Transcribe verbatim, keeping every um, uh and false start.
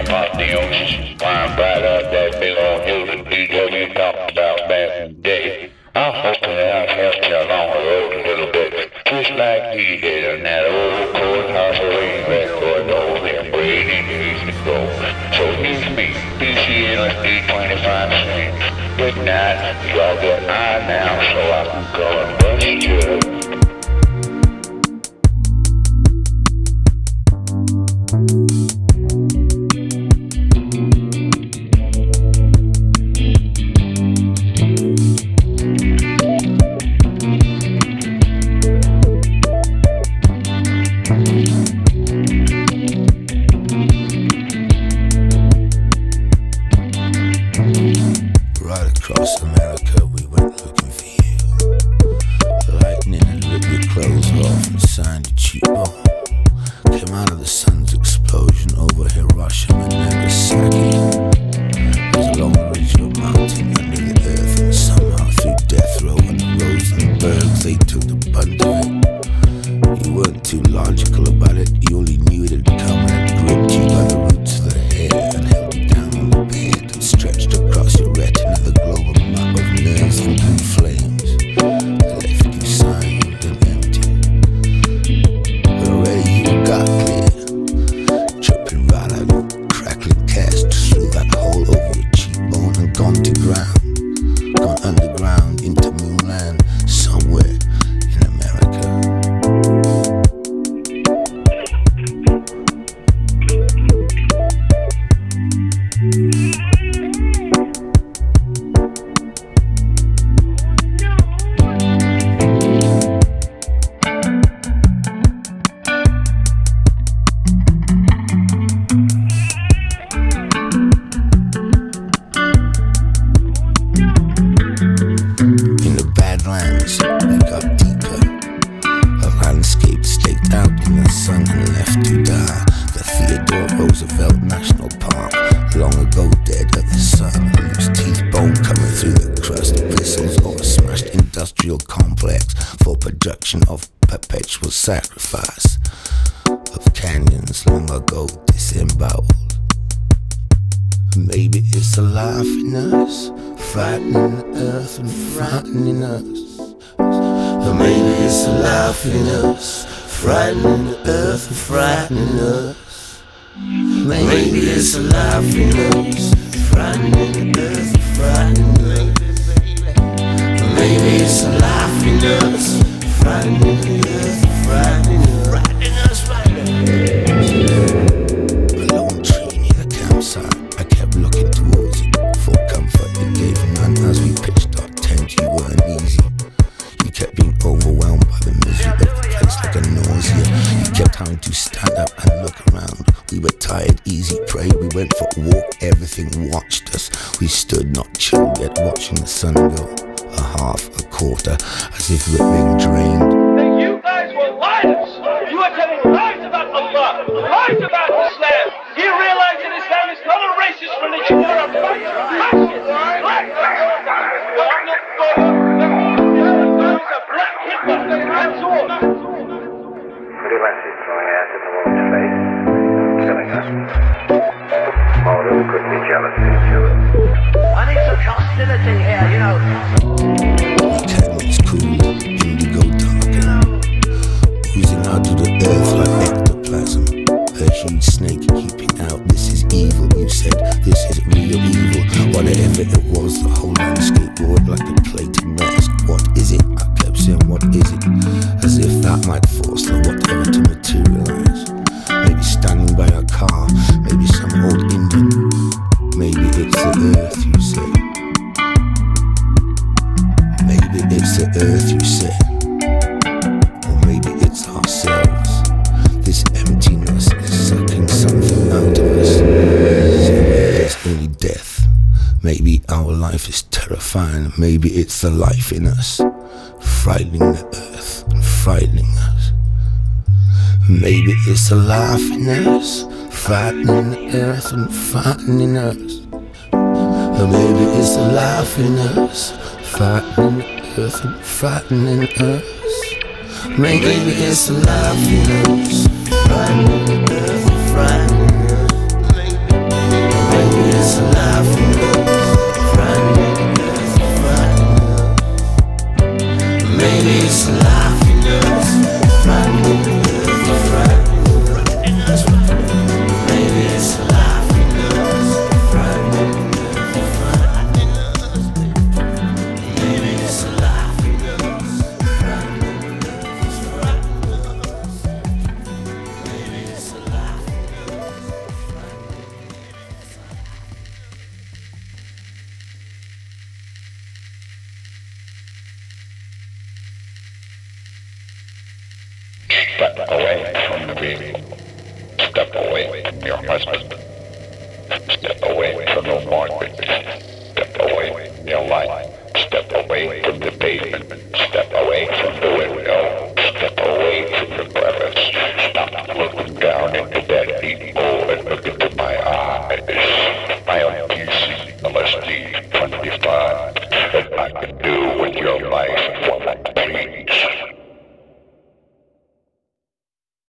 across the ocean, flying right up that big old hill that D W talked about back in the day. I'm hoping that I've helped you along the road a little bit, just like he did on that old courthouse rain record over in Brady, New Mexico. So here's me, P C L S D twenty-five cents. Good night, y'all get high now so I can go and bust you. Across America we went looking for you. Lightning and ripped your clothes off and signed your cheekbone. Came out of the sun's explosion over Hiroshima and Nagasaki. There's a long ridge of a mountain under the earth, and somehow through death row and the roads and bergs they took the brunt of it. You weren't too logical about it, you only knew it had come and it gripped you by the roots of the hair and held you down on the bed and stretched across your retina the global map of nerves and blue flames that left you silent and empty. But already you got clear, tripping right out of crackling cast through that hole over your cheekbone and gone to ground, gone underground into moonland somewhere in America. Roosevelt National Park, long ago dead at the sun, whose teeth bone coming through the crust, bristles of a smashed industrial complex for production of perpetual sacrifice of canyons long ago disemboweled. Maybe it's the life in us, frightening the earth and frightening us. Or maybe it's the life in us, frightening the earth and frightening us. Maybe it's a life in us, frightening the earth and frightening us. Maybe it's a life in us, frightening the earth and frightening us. Frightening us, frightening us. A lone tree near the campsite, I kept looking towards it for comfort. It gave none as we pitched our tent. You weren't easy. You kept being overwhelmed by the misery of the place like a nausea. You kept having to stand up and look around. We were tired, easy prey. We went for a walk, everything watched us. We stood not chilled yet, watching the sun go. A half, a quarter, as if we're being drained. Hey, you guys were liars! You are telling lies about Allah, lies about Islam. Do you realize that Islam is not a racist religion? You're a fascist! Black Black Hitler, that's all. Pretty much he's throwing acid in the woman's face, killing her. Motive could be jealousy, too. I need some hostility here, you know. The candles cooled, indigo darkened, oozing out of the earth like ectoplasm. A huge snake keeping out. This is evil, you said. This is real evil. Whatever it was, the whole landscape roared like a plated mask. What is it? I kept saying, what is it? As if that might force the whatever to materialize. Maybe standing by a car, maybe some old Indian. Maybe it's the earth, you say. Maybe it's the earth, you say. Or maybe it's ourselves. This emptiness is sucking something out of us. There's only death. Maybe our life is terrifying. Maybe it's the life in us, frightening the earth and frightening us. Maybe it's the life in us, frightening the earth and frightening us. Or maybe it's the life in us, frightening the earth and frightening us. Maybe it's the life in us, frightening the earth and frightening us. Step away from the vehicle. Step away from your husband. Step away from the mortgage. Step away from your life. Step away from the pavement. Step away from the window. Step away from the crevice. Stop looking down into that deep hole and look into my eyes. I am P C L S D twenty-five, and I can do with your life what I please.